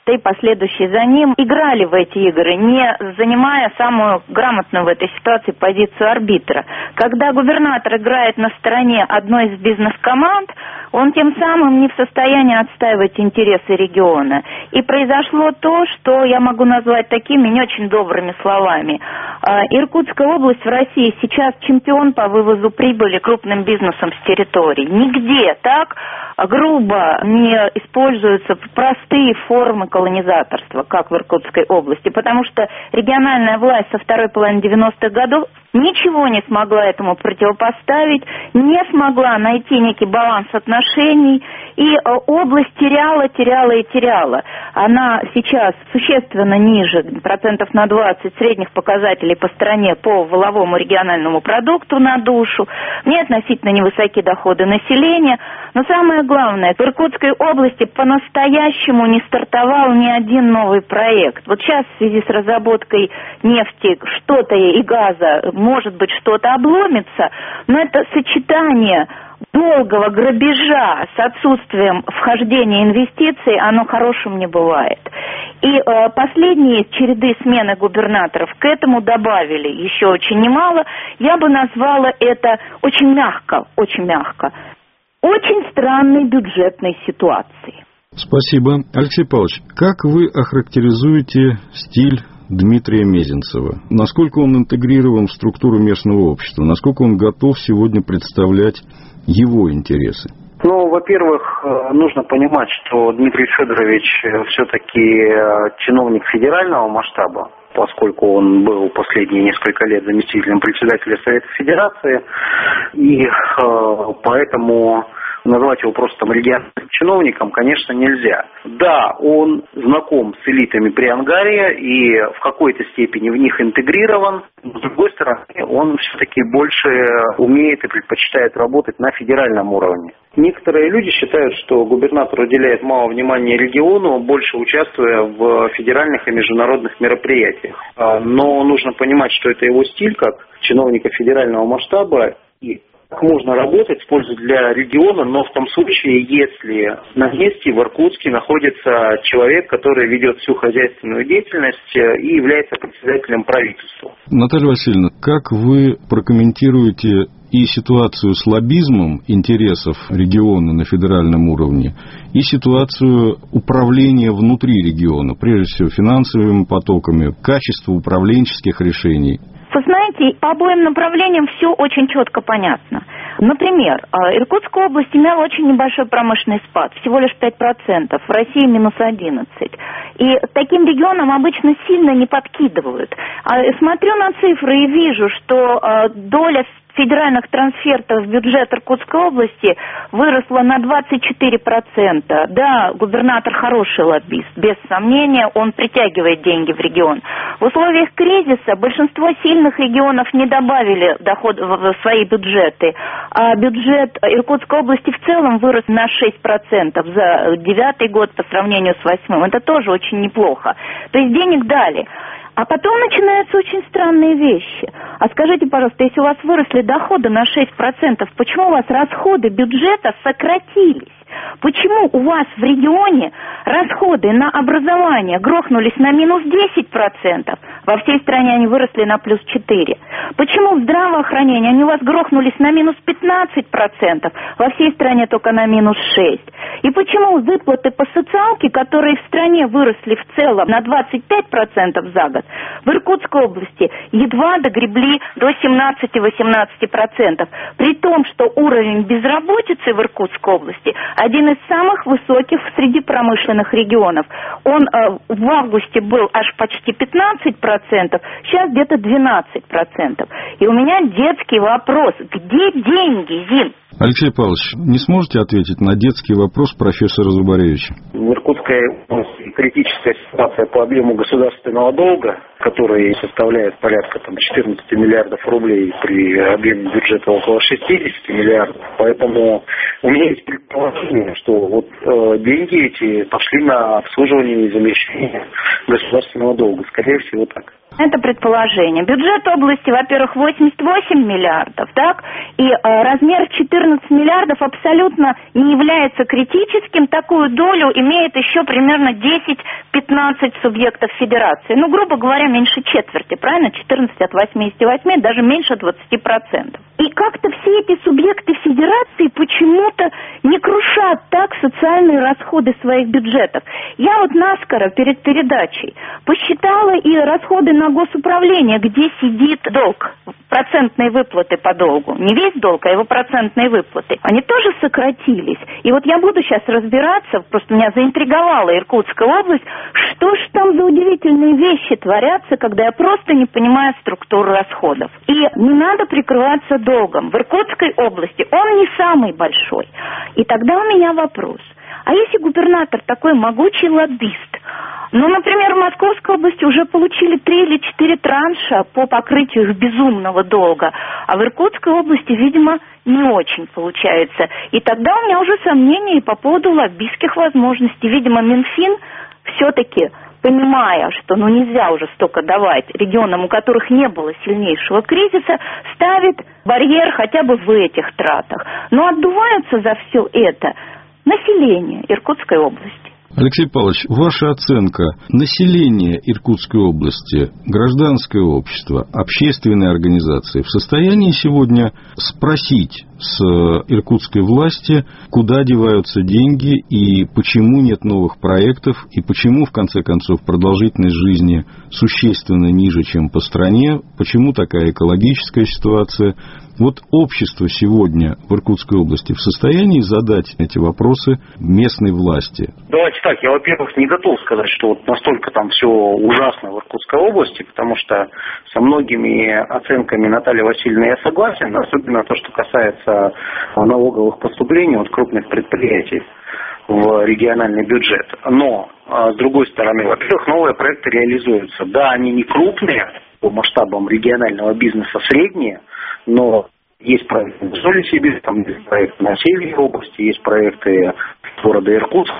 и последующие за ним играли в эти игры, не занимая самую грамотную в этой ситуации позицию арбитра. Когда губернатор играет на стороне одной из бизнес-команд, он тем самым не в состоянии отстаивать интересы региона. И произошло то, что я могу назвать такими не очень добрыми словами. Иркутская область в России сейчас чемпион по вывозу прибыли крупным бизнесом с территорий. Нигде так грубо не используются простые формы колонизаторства, как в Иркутской области, потому что региональная власть со второй половины девяностых годов ничего не смогла этому противопоставить, не смогла найти некий баланс отношений, и область теряла, теряла и теряла. Она сейчас существенно ниже, процентов на двадцать средних показателей по стране по валовому региональному продукту на душу, не относительно невысокие доходы населения, но самое главное, в Иркутской области по-настоящему не стартовал ни один новый проект. Вот сейчас в связи с разработкой нефти что-то и газа, может быть, что-то обломится, но это сочетание долгого грабежа с отсутствием вхождения инвестиций, оно хорошим не бывает. И э, последние череды смены губернаторов к этому добавили еще очень немало. Я бы назвала это очень мягко, очень мягко. Очень странной бюджетной ситуации. Спасибо. Алексей Павлович, как вы охарактеризуете стиль Дмитрия Мезенцева? Насколько он интегрирован в структуру местного общества? Насколько он готов сегодня представлять его интересы? Ну, во-первых, нужно понимать, что Дмитрий Федорович все-таки чиновник федерального масштаба, поскольку он был последние несколько лет заместителем председателя Совета Федерации, и э, поэтому назвать его просто там региональным чиновником, конечно, нельзя. Да, он знаком с элитами Приангария и в какой-то степени в них интегрирован. С другой стороны, он все-таки больше умеет и предпочитает работать на федеральном уровне. Некоторые люди считают, что губернатор уделяет мало внимания региону, больше участвуя в федеральных и международных мероприятиях. Но нужно понимать, что это его стиль как чиновника федерального масштаба, и как можно работать с пользой для региона, но в том случае, если на месте в Иркутске находится человек, который ведет всю хозяйственную деятельность и является председателем правительства. Наталья Васильевна, как вы прокомментируете и ситуацию с лоббизмом интересов региона на федеральном уровне, и ситуацию управления внутри региона, прежде всего финансовыми потоками, качество управленческих решений? Вы знаете, по обоим направлениям все очень четко понятно. Например, Иркутская область имела очень небольшой промышленный спад, всего лишь пять процентов, в России минус одиннадцать процентов. И таким регионам обычно сильно не подкидывают. Смотрю на цифры и вижу, что доля федеральных трансфертов в бюджет Иркутской области выросла на двадцать четыре процента. Да, губернатор хороший лоббист, без сомнения, он притягивает деньги в регион. В условиях кризиса большинство сильных регионов не добавили доход в свои бюджеты, а бюджет Иркутской области в целом вырос на шесть процентов за девятый год по сравнению с восьмым. Это тоже очень неплохо. То есть денег дали. А потом начинаются очень странные вещи. А скажите, пожалуйста, если у вас выросли доходы на шесть процентов, почему у вас расходы бюджета сократились? Почему у вас в регионе расходы на образование грохнулись на минус десять процентов? Во всей стране они выросли на плюс четыре процента. Почему в здравоохранении они у вас грохнулись на минус пятнадцать процентов? Во всей стране только на минус шесть процентов. И почему выплаты по социалке, которые в стране выросли в целом на двадцать пять процентов за год, в Иркутской области едва догребли до семнадцать-восемнадцать процентов? При том, что уровень безработицы в Иркутской области один из самых высоких среди промышленных регионов. Он э, в августе был аж почти пятнадцать процентов, сейчас где-то двенадцать процентов. И у меня детский вопрос. Где деньги, Зин? Алексей Павлович, не сможете ответить на детский вопрос профессора Зубаревича? В Иркутской области критическая ситуация по объему государственного долга, который составляет порядка там, четырнадцать миллиардов рублей при объеме бюджета около шестьдесят миллиардов. Поэтому у меня есть предположение, что вот э, деньги эти пошли на обслуживание и замещение государственного долга. Скорее всего так. Это предположение. Бюджет области, во-первых, восемьдесят восемь миллиардов, так? И э, размер четырнадцать миллиардов абсолютно не является критическим. Такую долю имеет еще примерно десять-пятнадцать субъектов федерации. Ну, грубо говоря, меньше четверти, правильно? четырнадцать от восьмидесяти восьми, даже меньше двадцати процентов. И как-то все эти субъекты федерации почему-то не крушат так социальные расходы своих бюджетов. Я вот наскоро перед передачей посчитала и расходы на госуправление, где сидит долг, процентные выплаты по долгу. Не весь долг, а его процентные выплаты. Они тоже сократились. И вот я буду сейчас разбираться, просто меня заинтриговала Иркутская область, что ж там за удивительные вещи творятся, когда я просто не понимаю структуру расходов. И не надо прикрываться долгом. В Иркутской области он не самый большой. И тогда у меня вопрос. А если губернатор такой могучий лоббист, ну, например, в Московской области уже получили три или четыре транша по покрытию их безумного долга, а в Иркутской области, видимо, не очень получается. И тогда у меня уже сомнения и по поводу лоббистских возможностей. Видимо, Минфин все-таки, понимая, что ну нельзя уже столько давать регионам, у которых не было сильнейшего кризиса, ставит барьер хотя бы в этих тратах. Но отдуваются за все это население Иркутской области. Алексей Павлович, ваша оценка: население Иркутской области, гражданское общество, общественные организации в состоянии сегодня спросить с иркутской власти, куда деваются деньги и почему нет новых проектов, и почему, в конце концов, продолжительность жизни существенно ниже, чем по стране, почему такая экологическая ситуация? Вот общество сегодня в Иркутской области в состоянии задать эти вопросы местной власти? Давайте так, я, во-первых, не готов сказать, что вот настолько там все ужасно в Иркутской области, потому что со многими оценками Натальи Васильевны я согласен, особенно то, что касается налоговых поступлений от крупных предприятий в региональный бюджет. Но, с другой стороны, во-первых, новые проекты реализуются. Да, они не крупные по масштабам регионального бизнеса, средние, но есть проекты в Соль-Сибирь, там есть проекты на севере области, есть проекты города Иркутска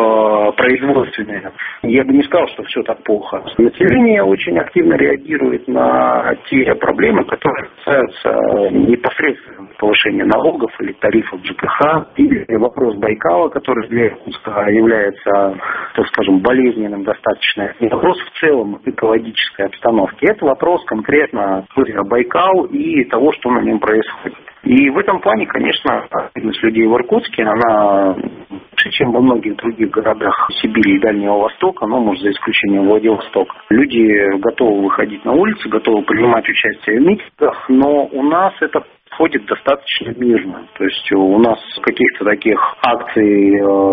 э, производственные. Я бы не сказал, что все так плохо. Население очень активно реагирует на те проблемы, которые касаются непосредственно повышения налогов или тарифов ЖКХ, или вопрос Байкала, который для Иркутска является, так скажем, болезненным достаточно. И вопрос в целом экологической обстановки. Это вопрос конкретно Байкал и того, что на нем происходит. И в этом плане, конечно, активность людей в Иркутске, она лучше, чем во многих других городах Сибири и Дальнего Востока, но, может, за исключением Владивостока. Люди готовы выходить на улицы, готовы принимать участие в митингах, но у нас это проходит достаточно мирно. То есть у нас каких-то таких акций,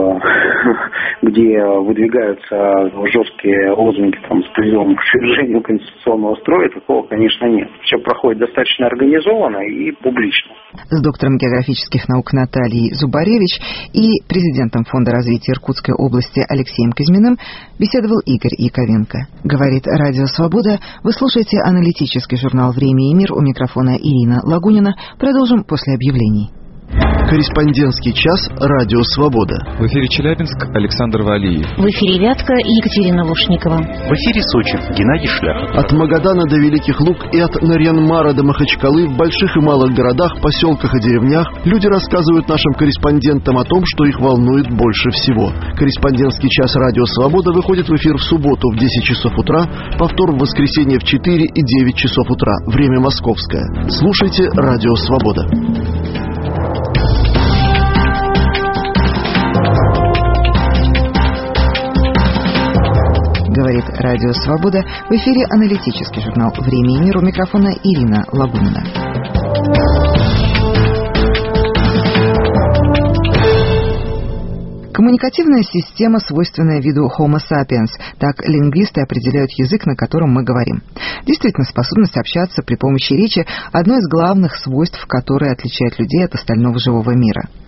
где выдвигаются жесткие лозунги там, с призывом к свержению конституционного строя, такого, конечно, нет. Все проходит достаточно организованно и публично. С доктором географических наук Натальей Зубаревич и президентом Фонда развития Иркутской области Алексеем Кузьминым беседовал Игорь Яковенко. Говорит Радио Свобода. Вы слушаете аналитический журнал «Время и мир». У микрофона Ирина Лагунина. Продолжим после объявлений. Корреспондентский час «Радио Свобода». В эфире Челябинск Александр Валиев. В эфире Вятка Екатерина Лушникова. В эфире Сочи Геннадий Шляхов. От Магадана до Великих Луг и от Нарьян-Мара до Махачкалы в больших и малых городах, поселках и деревнях люди рассказывают нашим корреспондентам о том, что их волнует больше всего. Корреспондентский час «Радио Свобода» выходит в эфир в субботу в десять часов утра, повтор в воскресенье в четыре и девять часов утра. Время московское. Слушайте «Радио Свобода». Говорит Радио Свобода. В эфире аналитический журнал «Время и мир». У микрофона Ирина Лагунина. Коммуникативная система, свойственная виду Homo sapiens. Так лингвисты определяют язык, на котором мы говорим. Действительно, способность общаться при помощи речи – одно из главных свойств, которые отличают людей от остального живого мира.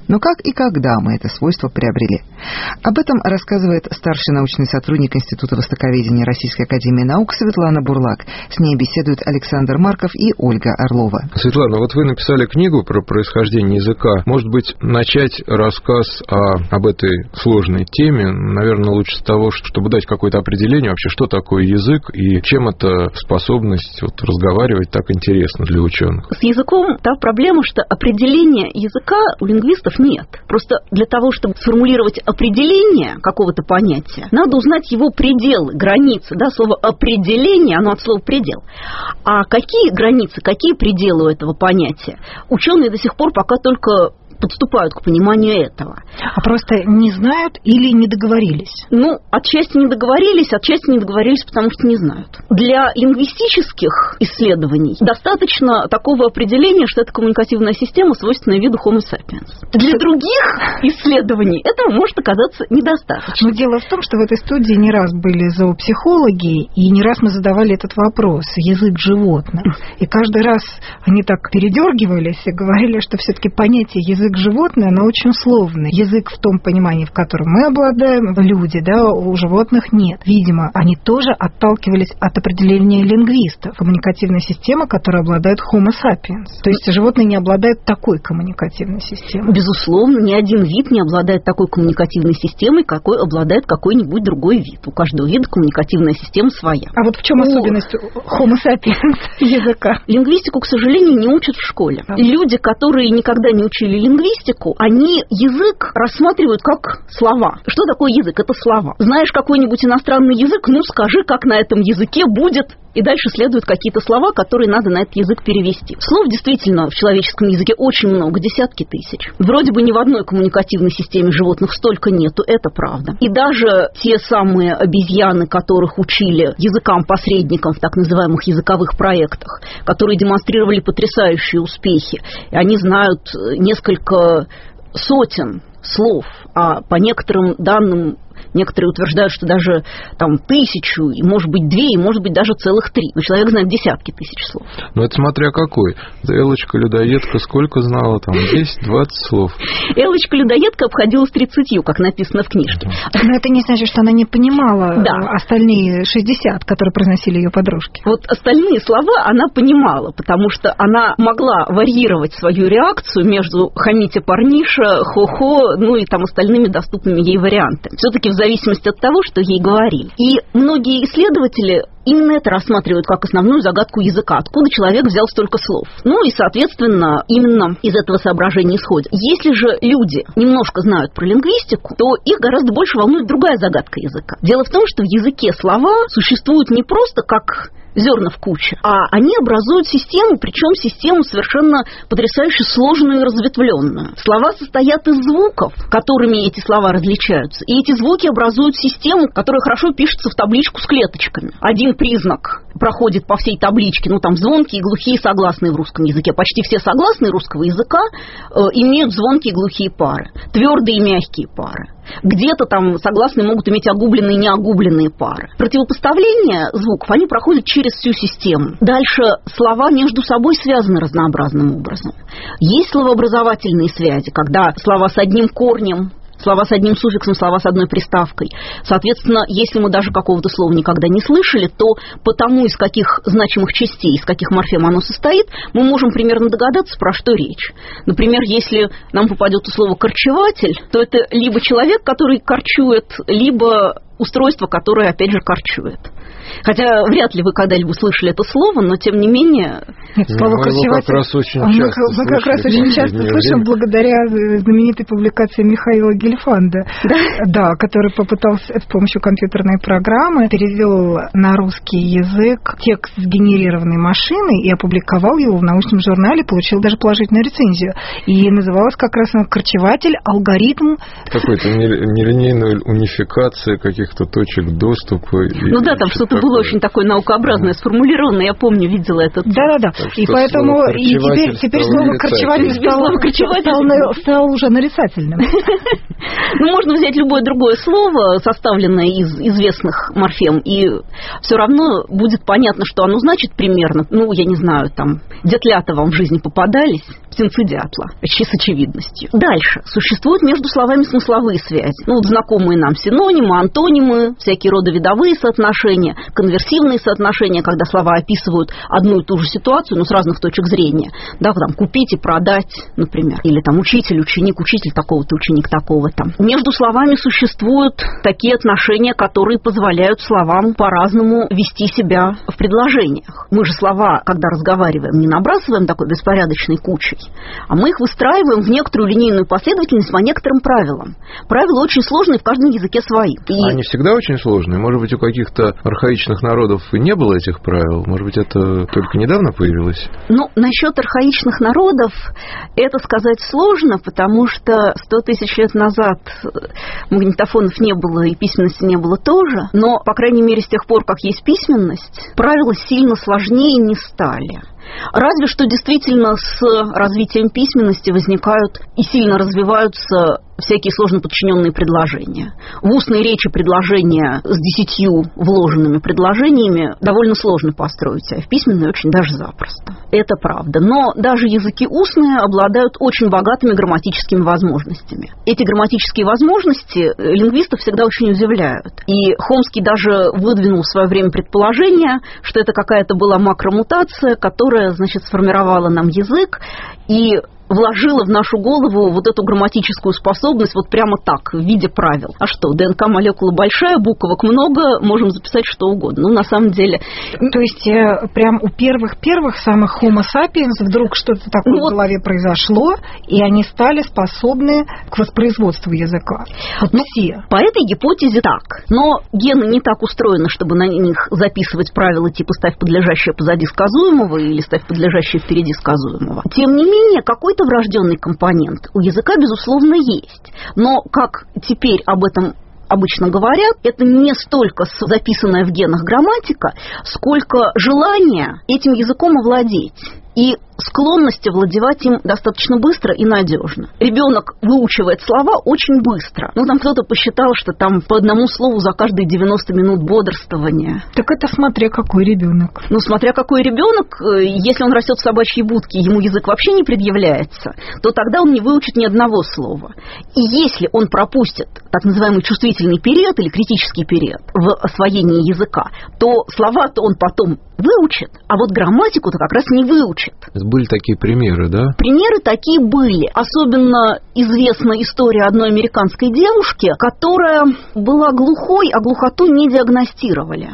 Но как и когда мы это свойство приобрели? Об этом рассказывает старший научный сотрудник Института востоковедения Российской академии наук Светлана Бурлак. С ней беседуют Александр Марков и Ольга Орлова. Светлана, вот вы написали книгу про происхождение языка. Может быть, начать рассказ о, об этой сложной теме, наверное, лучше с того, чтобы дать какое-то определение вообще, что такое язык и чем эта способность вот, разговаривать так интересно для ученых. С языком та проблема, что определения языка у лингвистов нет. Просто для того, чтобы сформулировать определение какого-то понятия, надо узнать его пределы, границы. Да? Слово «определение», оно от слова «предел». А какие границы, какие пределы у этого понятия? Ученые до сих пор пока только подступают к пониманию этого. А просто не знают или не договорились? Ну, отчасти не договорились, отчасти не договорились, потому что не знают. Для лингвистических исследований достаточно такого определения, что это коммуникативная система, свойственная виду Homo sapiens. Для других исследований этого может оказаться недостаточно. Но дело в том, что в этой студии не раз были зоопсихологи, и не раз мы задавали этот вопрос – язык животных. И каждый раз они так передергивались и говорили, что все-таки понятие язык животное, оно очень условное. Язык в том понимании, в котором мы обладаем, люди, да, у животных нет. Видимо, они тоже отталкивались от определения лингвистов. Коммуникативная система, которая обладает Homo sapiens. То есть животные не обладают такой коммуникативной системой. Безусловно, ни один вид не обладает такой коммуникативной системой, какой обладает какой-нибудь другой вид. У каждого вида коммуникативная система своя. А вот в чем особенность Homo sapiens языка? Лингвистику, к сожалению, не учат в школе. А. Люди, которые никогда не учили лингвистику, лингвистику, они язык рассматривают как слова. Что такое язык? Это слова. Знаешь какой-нибудь иностранный язык, ну скажи, как на этом языке будет. И дальше следуют какие-то слова, которые надо на этот язык перевести. Слов действительно в человеческом языке очень много, десятки тысяч. Вроде бы ни в одной коммуникативной системе животных столько нету, это правда. И даже те самые обезьяны, которых учили языкам-посредникам в так называемых языковых проектах, которые демонстрировали потрясающие успехи, и они знают несколько сотен слов, а по некоторым данным некоторые утверждают, что даже там тысячу, и может быть две, и может быть даже целых три. Но человек знает десятки тысяч слов. Ну, это смотря какой. Элочка-людоедка сколько знала? Там десять-двадцать слов. Элочка-людоедка обходилась тридцатью, как написано в книжке. Но это не значит, что она не понимала да. остальные шестьдесят, которые произносили ее подружки. Вот остальные слова она понимала, потому что она могла варьировать свою реакцию между «хамите парниша», «хо-хо», ну и там остальными доступными ей вариантами. Все-таки в зависимости от того, что ей говорили. И многие исследователи именно это рассматривают как основную загадку языка. Откуда человек взял столько слов? Ну и, соответственно, именно из этого соображения исходят. Если же люди немножко знают про лингвистику, то их гораздо больше волнует другая загадка языка. Дело в том, что в языке слова существуют не просто как зерна в куче, а они образуют систему, причем систему совершенно потрясающе сложную и разветвленную. Слова состоят из звуков, которыми эти слова различаются, и эти звуки образуют систему, которая хорошо пишется в табличку с клеточками. Один признак проходит по всей табличке, ну там звонкие, глухие, согласные в русском языке. Почти все согласные русского языка э, имеют звонкие, глухие пары, твердые и мягкие пары. Где-то там согласные могут иметь огубленные и неогубленные пары. Противопоставление звуков, они проходят через всю систему. Дальше слова между собой связаны разнообразным образом. Есть словообразовательные связи, когда слова с одним корнем, слова с одним суффиксом, слова с одной приставкой. Соответственно, если мы даже какого-то слова никогда не слышали, то по тому, из каких значимых частей, из каких морфем оно состоит, мы можем примерно догадаться, про что речь. Например, если нам попадет слово «корчеватель», то это либо человек, который корчует, либо устройство, которое, опять же, корчует. Хотя вряд ли вы когда-либо слышали это слово, но тем не менее... Нет, слово мы «корчеватель» как раз очень мы, часто мы как раз очень часто слышим благодаря знаменитой публикации Михаила Гельфанда, да? Да, который попытался с помощью компьютерной программы перевел на русский язык текст, сгенерированный машиной, и опубликовал его в научном журнале, получил даже положительную рецензию. И называлось как раз «Корчеватель. Алгоритм». Какой-то нелинейная унификация каких-то точек доступа. Ну да, там что-то было очень такое наукообразное, сформулированное, я помню, видела это. Да-да-да. И поэтому и теперь, теперь слово «корчеватель» стало, стало уже нарицательным. Ну, можно взять любое другое слово, составленное из известных морфем, и все равно будет понятно, что оно значит примерно. Ну, я не знаю, там, детлята вам в жизни попадались? птенцы дятла, почти с очевидностью. Дальше. Существуют между словами смысловые связи. Ну, вот знакомые нам синонимы, антонимы, всякие родовидовые соотношения, конверсивные соотношения, когда слова описывают одну и ту же ситуацию, но с разных точек зрения. Да, там, купить и продать, например. Или там учитель, ученик, учитель такого-то, ученик такого-то. Между словами существуют такие отношения, которые позволяют словам по-разному вести себя в предложениях. Мы же слова, когда разговариваем, не набрасываем такой беспорядочной кучей, а мы их выстраиваем в некоторую линейную последовательность по некоторым правилам. Правила очень сложные, в каждом языке свои. И... Они всегда очень сложные? Может быть, у каких-то архаичных народов и не было этих правил? Может быть, это только недавно появилось? Ну, насчет архаичных народов это сказать сложно, потому что сто тысяч лет назад магнитофонов не было и письменности не было тоже, но, по крайней мере, с тех пор, как есть письменность, правила сильно сложнее не стали. Разве что действительно с развитием письменности возникают и сильно развиваются всякие сложно подчиненные предложения. В устной речи предложения с десятью вложенными предложениями довольно сложно построить, а в письменной очень даже запросто. Это правда. Но даже языки устные обладают очень богатыми грамматическими возможностями. Эти грамматические возможности лингвистов всегда очень удивляют. И Хомский даже выдвинул в свое время предположение, что это какая-то была макромутация, которая, значит, сформировала нам язык и вложила в нашу голову вот эту грамматическую способность вот прямо так, в виде правил. А что, ДНК-молекула большая, буквок много, можем записать что угодно. Ну, на самом деле... То есть, прям у первых-первых самых Homo sapiens вдруг что-то такое ну, в голове вот... произошло, и они стали способны к воспроизводству языка. Вот ну, все. По этой гипотезе так. Но гены не так устроены, чтобы на них записывать правила типа «ставь подлежащее позади сказуемого» или «ставь подлежащее впереди сказуемого». Тем не менее, какой-то врожденный компонент у языка, безусловно, есть. Но, как теперь об этом обычно говорят, это не столько записанная в генах грамматика, сколько желание этим языком овладеть и склонность овладевать им достаточно быстро и надежно. Ребенок выучивает слова очень быстро. Ну, там кто-то посчитал, что там по одному слову за каждые девяносто минут бодрствования. Так это смотря какой ребенок. Ну, смотря какой ребенок, если он растет в собачьей будке, ему язык вообще не предъявляется, то тогда он не выучит ни одного слова. И если он пропустит так называемый чувствительный период или критический период в освоении языка, то слова-то он потом выучит, а вот грамматику-то как раз не выучит. Были такие примеры, да? Примеры такие были. Особенно известна история одной американской девушки, которая была глухой, а глухоту не диагностировали.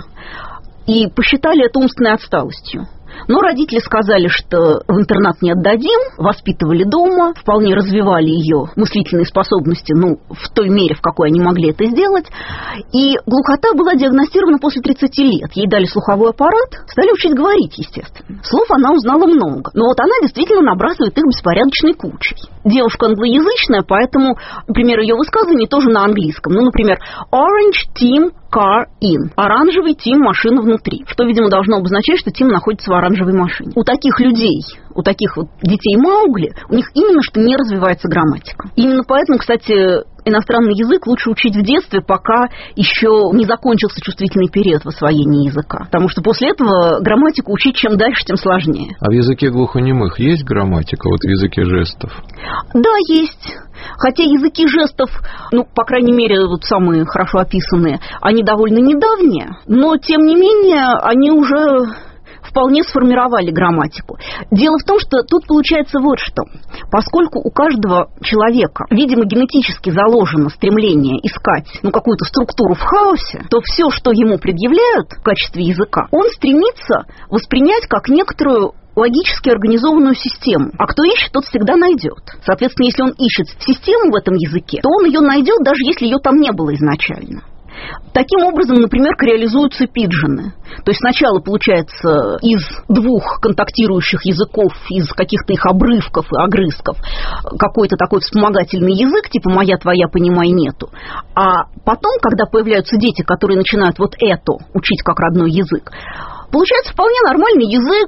И посчитали это умственной отсталостью. Но родители сказали, что в интернат не отдадим, воспитывали дома, вполне развивали ее мыслительные способности, ну, в той мере, в какой они могли это сделать. И глухота была диагностирована после тридцати лет. Ей дали слуховой аппарат, стали учить говорить, естественно. Слов она узнала много, но вот она действительно набрасывает их беспорядочной кучей. Девушка англоязычная, поэтому, например, ее высказывания тоже на английском. Ну, например, orange team car in. Оранжевый Тим, машина внутри. Что, видимо, должно обозначать, что Тим находится в оранжевой машине. У таких людей, у таких вот детей Маугли, у них именно что не развивается грамматика. Именно поэтому, кстати, иностранный язык лучше учить в детстве, пока еще не закончился чувствительный период в освоении языка. Потому что после этого грамматику учить чем дальше, тем сложнее. А в языке глухонемых есть грамматика, вот в языке жестов? Да, есть. Хотя языки жестов, ну, по крайней мере, вот самые хорошо описанные, они довольно недавние, но, тем не менее, они уже вполне сформировали грамматику. Дело в том, что тут получается вот что. Поскольку у каждого человека, видимо, генетически заложено стремление искать ну, какую-то структуру в хаосе, то все, что ему предъявляют в качестве языка, он стремится воспринять как некоторую логически организованную систему. А кто ищет, тот всегда найдет. Соответственно, если он ищет систему в этом языке, то он ее найдет, даже если ее там не было изначально. Таким образом, например, реализуются пиджины. То есть сначала получается из двух контактирующих языков, из каких-то их обрывков и огрызков, какой-то такой вспомогательный язык, типа «моя, твоя, понимай, нету». А потом, когда появляются дети, которые начинают вот это учить как родной язык, получается вполне нормальный язык,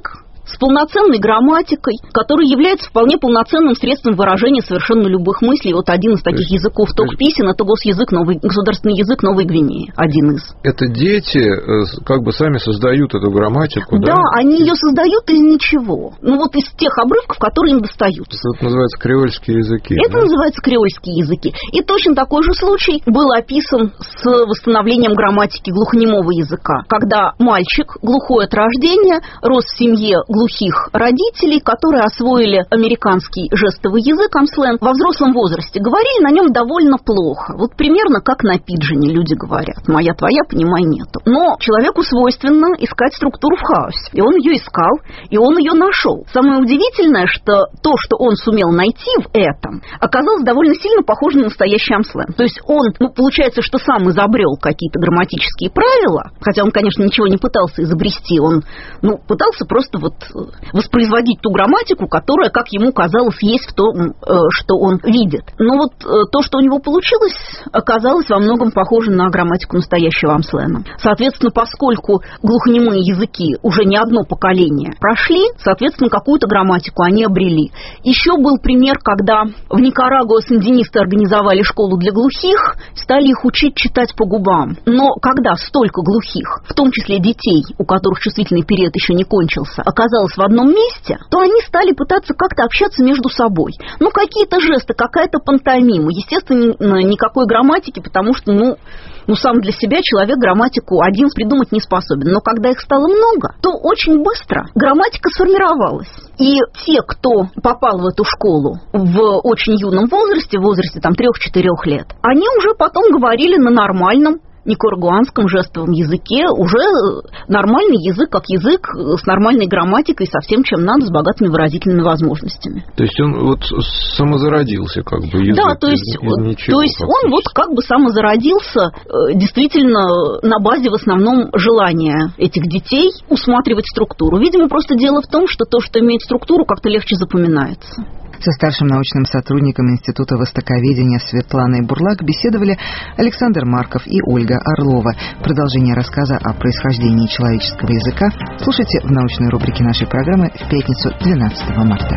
с полноценной грамматикой, который является вполне полноценным средством выражения совершенно любых мыслей. Вот один из таких языков ток-писем — это госязык новый, государственный язык Новой Гвинеи. Один из. Это дети как бы сами создают эту грамматику, да? Да, они ее создают из ничего. Ну вот из тех обрывков, которые им достаются. Это называется креольские языки. Это да? называется креольские языки. И точно такой же случай был описан с восстановлением грамматики глухонемого языка, когда мальчик, глухой от рождения, рос в семье глухих родителей, которые освоили американский жестовый язык, амсленг, во взрослом возрасте. Говорили на нем довольно плохо. Вот примерно как на пиджине люди говорят. Моя, твоя, понимай, нету. Но человеку свойственно искать структуру в хаосе. И он ее искал, и он ее нашел. Самое удивительное, что то, что он сумел найти в этом, оказалось довольно сильно похоже на настоящий амсленг. То есть он, ну, получается, что сам изобрел какие-то грамматические правила, хотя он, конечно, ничего не пытался изобрести, он, ну, пытался просто вот воспроизводить ту грамматику, которая, как ему казалось, есть в том, что он видит. Но вот то, что у него получилось, оказалось во многом похоже на грамматику настоящего амсленга. Соответственно, поскольку глухонемые языки уже не одно поколение прошли, соответственно, какую-то грамматику они обрели. Еще был пример, когда в Никарагуа сандинисты организовали школу для глухих, стали их учить читать по губам. Но когда столько глухих, в том числе детей, у которых чувствительный период еще не кончился, оказалось в одном месте, то они стали пытаться как-то общаться между собой. Ну, какие-то жесты, какая-то пантомима. Естественно, никакой грамматики, потому что, ну, ну, сам для себя человек грамматику один придумать не способен. Но когда их стало много, то очень быстро грамматика сформировалась. И те, кто попал в эту школу в очень юном возрасте, в возрасте там трех-четырех лет, они уже потом говорили на нормальном никарагуанском жестовом языке, уже нормальный язык, как язык с нормальной грамматикой, со всем, чем надо, с богатыми выразительными возможностями. То есть он вот самозародился, как бы, язык. Да, то есть, из, из ничего, то есть он вот как бы самозародился действительно на базе в основном желания этих детей усматривать структуру. Видимо, просто дело в том, что то, что имеет структуру, как-то легче запоминается. Со старшим научным сотрудником Института востоковедения Светланой Бурлак беседовали Александр Марков и Ольга Орлова. Продолжение рассказа о происхождении человеческого языка слушайте в научной рубрике нашей программы в пятницу двенадцатого марта.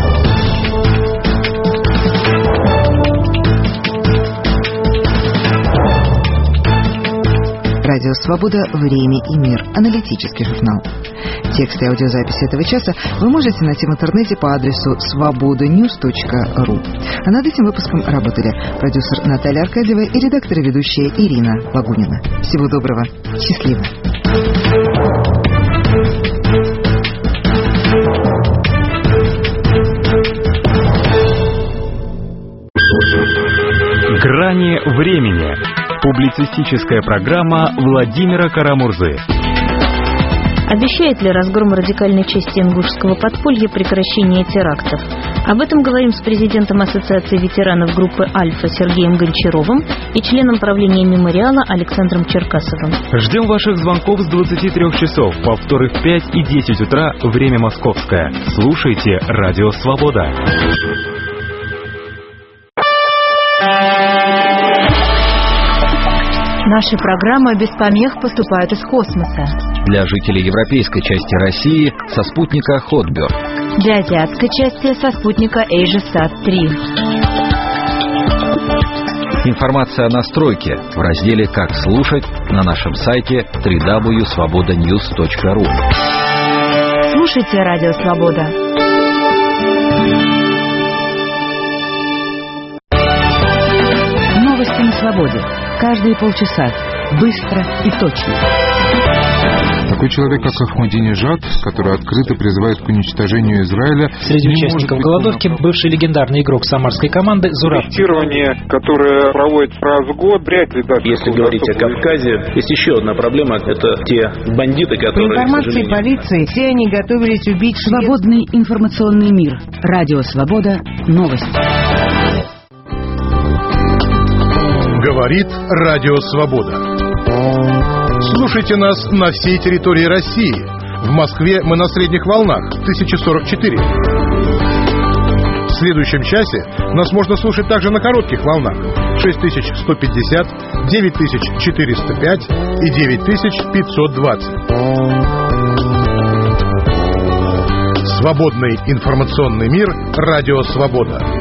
Радио «Свобода. Время и мир». Аналитический журнал. Текст и аудиозапись этого часа вы можете найти в интернете по адресу свобода ньюс точка ру. А над этим выпуском работали продюсер Наталья Аркадьева и редактор и ведущая Ирина Лагунина. Всего доброго. Счастливо. Грани времени. Публицистическая программа Владимира Карамурзы. Обещает ли разгром радикальной части ингушского подполья прекращение терактов? Об этом говорим с президентом Ассоциации ветеранов группы «Альфа» Сергеем Гончаровым и членом правления мемориала Александром Черкасовым. Ждем ваших звонков с двадцати трёх часов, повторы в пять и десять утра, время московское. Слушайте «Радио Свобода». Наши программы без помех поступают из космоса. Для жителей европейской части России со спутника Хотберг. Для азиатской части со спутника Эйжесат три. Информация о настройке в разделе «Как слушать» на нашем сайте дабл ю дабл ю дабл ю точка свобода ньюс точка ру. Слушайте «Радио Свобода». Новости на свободе. Каждые полчаса. Быстро и точно. Такой человек, как Ахмадинежад, который открыто призывает к уничтожению Израиля... Среди участников голодовки бывший легендарный игрок самарской команды Зураб. Тестирование, которое проводится раз в год, вряд ли даст... Если говорить о Кавказе, есть еще одна проблема. Это те бандиты, которые... По информации полиции, все они готовились убить... Свободный информационный мир. Радио «Свобода». Новости. Говорит Радио Свобода. Слушайте нас на всей территории России. В Москве мы на средних волнах тысяча сорок четыре. В следующем часе нас можно слушать также на коротких волнах шесть тысяч сто пятьдесят, девять тысяч четыреста пять и девять тысяч пятьсот двадцать. Свободный информационный мир. Радио «Свобода».